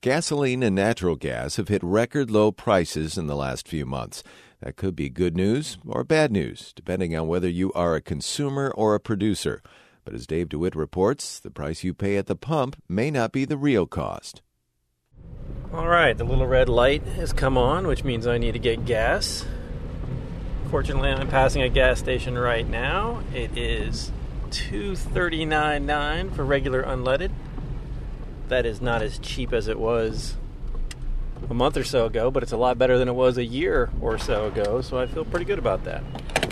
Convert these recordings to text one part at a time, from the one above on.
Gasoline and natural gas have hit record low prices in the last few months. That could be good news or bad news, depending on whether you are a consumer or a producer. But as Dave DeWitt reports, the price you pay at the pump may not be the real cost. All right, the little red light has come on, which means I need to get gas. Fortunately, I'm passing a gas station right now. It is $2.39.9 for regular unleaded. That is not as cheap as it was a month or so ago, but it's a lot better than it was a year or so ago, so I feel pretty good about that.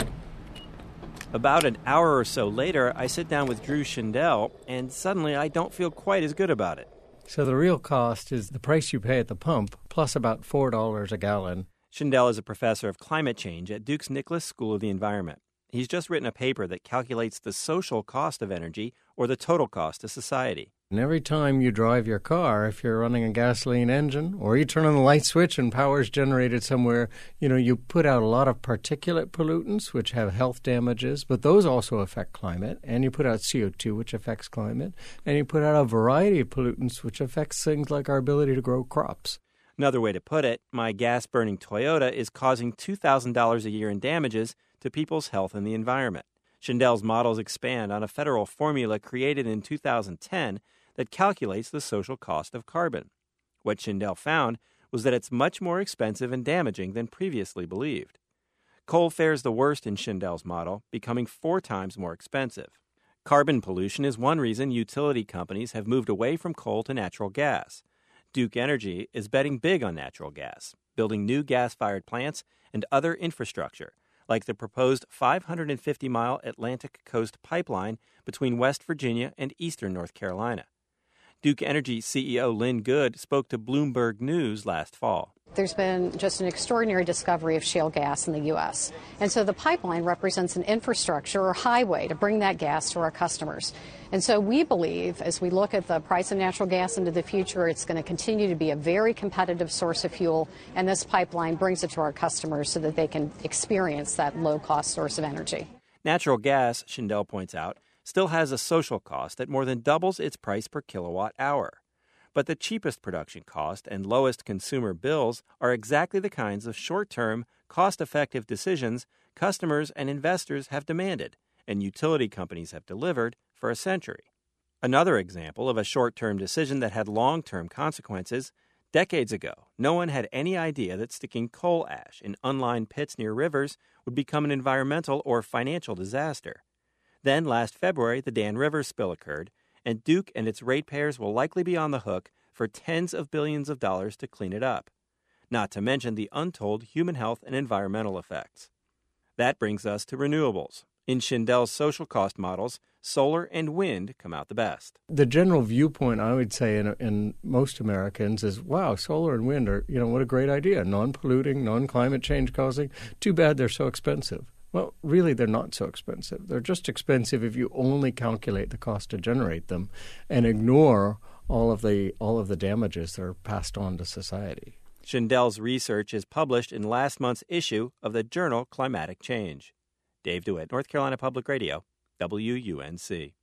About an hour or so later, I sit down with Drew Schindel, and suddenly I don't feel quite as good about it. So the real cost is the price you pay at the pump, plus about $4 a gallon. Schindel is a professor of climate change at Duke's Nicholas School of the Environment. He's just written a paper that calculates the social cost of energy, or the total cost to society. And every time you drive your car, if you're running a gasoline engine, or you turn on the light switch and power is generated somewhere, you put out a lot of particulate pollutants, which have health damages, but those also affect climate. And you put out CO2, which affects climate. And you put out a variety of pollutants, which affects things like our ability to grow crops. Another way to put it, my gas-burning Toyota is causing $2,000 a year in damages to people's health and the environment. Schindel's models expand on a federal formula created in 2010 that calculates the social cost of carbon. What Schindel found was that it's much more expensive and damaging than previously believed. Coal fares the worst in Schindel's model, becoming 4 times more expensive. Carbon pollution is one reason utility companies have moved away from coal to natural gas. Duke Energy is betting big on natural gas, building new gas-fired plants and other infrastructure, like the proposed 550-mile Atlantic Coast Pipeline between West Virginia and eastern North Carolina. Duke Energy CEO Lynn Good spoke to Bloomberg News last fall. There's been just an extraordinary discovery of shale gas in the U.S. And so the pipeline represents an infrastructure or highway to bring that gas to our customers. And so we believe, as we look at the price of natural gas into the future, it's going to continue to be a very competitive source of fuel. And this pipeline brings it to our customers so that they can experience that low-cost source of energy. Natural gas, Schindel points out, still has a social cost that more than doubles its price per kilowatt hour. But the cheapest production cost and lowest consumer bills are exactly the kinds of short-term, cost-effective decisions customers and investors have demanded, and utility companies have delivered for a century. Another example of a short-term decision that had long-term consequences: decades ago, no one had any idea that sticking coal ash in unlined pits near rivers would become an environmental or financial disaster. Then, last February, the Dan River spill occurred, and Duke and its ratepayers will likely be on the hook for tens of billions of dollars to clean it up, not to mention the untold human health and environmental effects. That brings us to renewables. In Schindel's social cost models, solar and wind come out the best. The general viewpoint, I would say, in most Americans is, wow, solar and wind are, what a great idea. Non-polluting, non-climate change causing. Too bad they're so expensive. Well, really, they're not so expensive. They're just expensive if you only calculate the cost to generate them and ignore all of the damages that are passed on to society. Schindel's research is published in last month's issue of the journal Climatic Change. Dave DeWitt, North Carolina Public Radio, WUNC.